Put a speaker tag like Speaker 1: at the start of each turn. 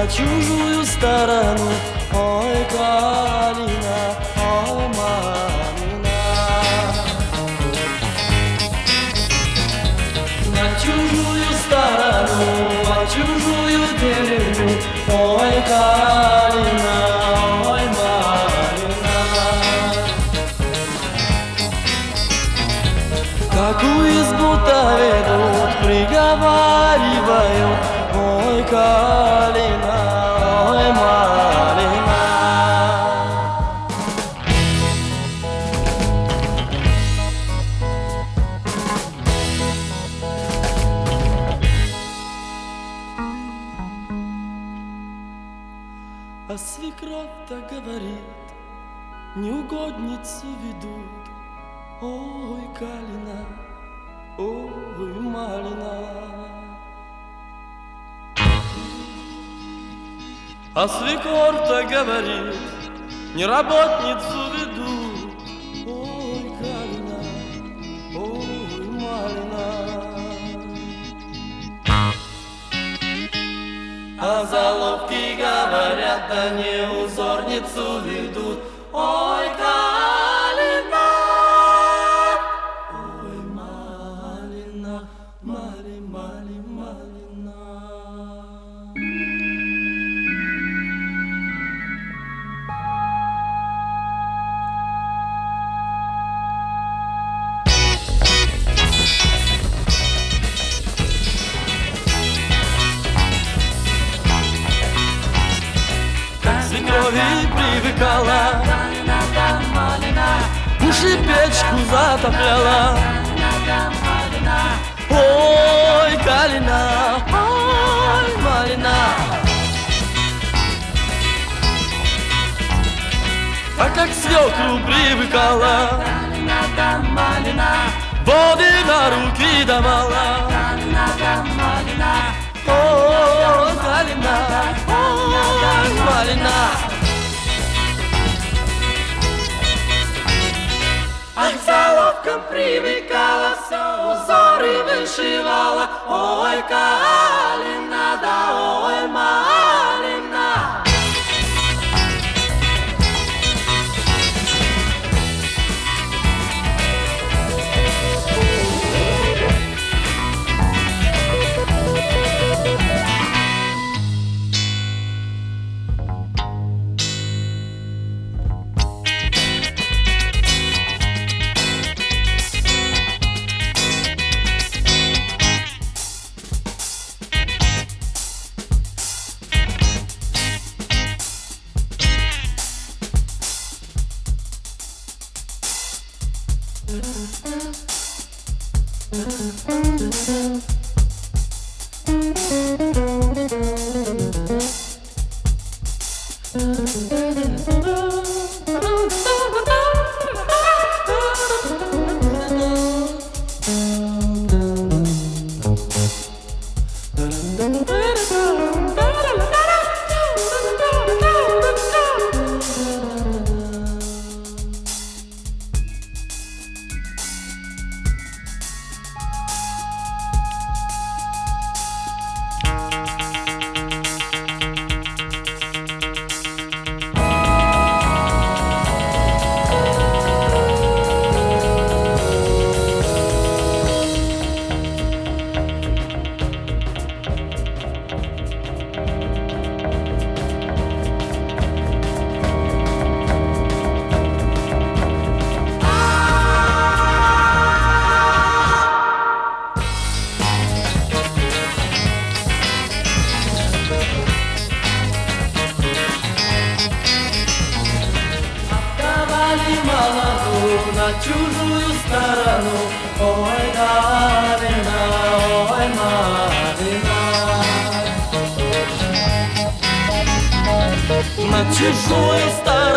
Speaker 1: на чужую сторону. Ой, Калина, ой, Малина. На чужую сторону, на чужую деревню. Ой, Калина, ой, Малина. Какую избу-то ведут, приговаривают. Ой, Калина, ой, Малина. А свекровь-то говорит, неугодницу ведут. Ой, Калина, ой, Малина. А свекор-то говорит, не работницу ведут. Ой, Калина, ой, Малина. А заловки говорят, да не узорницу ведут. Ой, Калина, ой, Малина, Мали, Мали, Малина. Свекрови привыкала, уши печку затопляла. Ой, Калина, ой, Малина. А как свекру привыкала, воды на руки давала. Ой, Калина, ой, Малина. Ах, заловком привыкала, все узоры вышивала. Ой, Калина, да ой, Малина. На чужую сторону. Ой, Калина, ой, Малина. На чужую сторону.